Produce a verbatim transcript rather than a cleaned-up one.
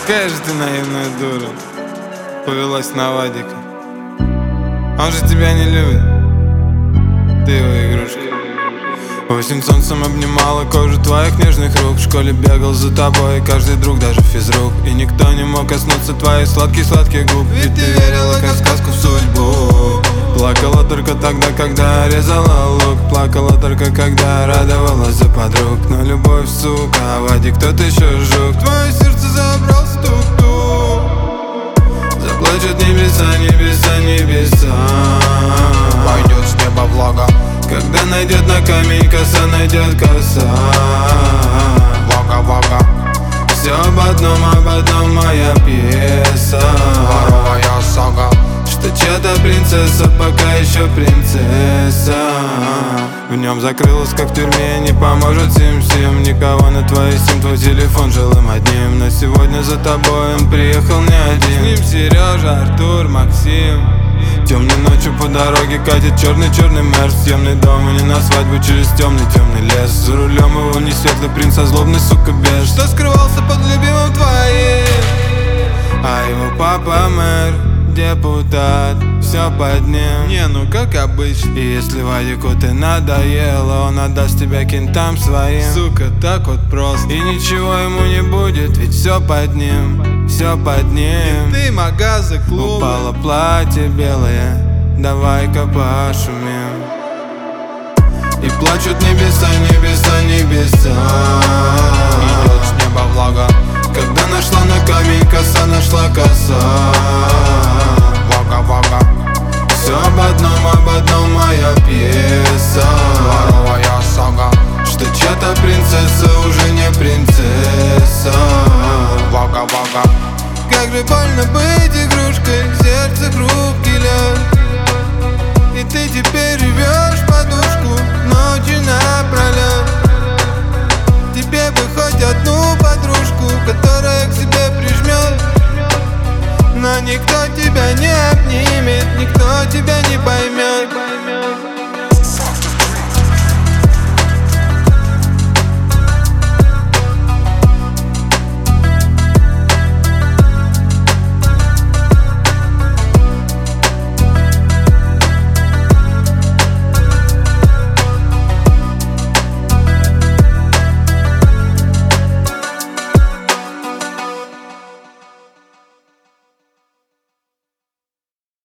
Какая же ты наивная дура, повелась на Вадика. Он же тебя не любит, ты его игрушка. Осень солнцем обнимала кожу твоих нежных рук. В школе бегал за тобой каждый друг, даже физрук. И никто не мог коснуться твоих сладких-сладких губ. Ведь ты верила как в сказку в судьбу. Плакала только тогда, когда резала лук. Плакала только когда радовалась за подруг. Но любовь, сука, а Вадик тот еще жук. Твое сердце забрал стук-тук. Заплачут небеса, небеса, небеса. Пойдет с неба влага, когда найдет на камень коса, найдет коса. Вага, вага, все об одном, об одном моя пьеса. воровая сага, Что чья-то принцесса, пока еще принцесса. В нем закрылась, как в тюрьме, не поможет сим-сим. Никого на твой сим, твой телефон жил им одним. Но сегодня за тобой он приехал не один. С ним Сережа, Артур, Максим. Темной ночью по дороге катит черный-черный мерс. Темный дом и не на свадьбу через темный-темный лес. За рулем его не светлый принц, а злобный, сука, беж. Что скрывался под любимым твоим. А его папа мэр, депутат, все под ним. Не, ну как обычно. И если Вадику ты надоела, он отдаст тебя кентам своим. Сука, так вот просто. И ничего ему не будет, ведь все под ним, все под ним. ты магазы, клубы. Упало платье белое, давай-ка пошумим. И плачут небеса, небеса, небеса.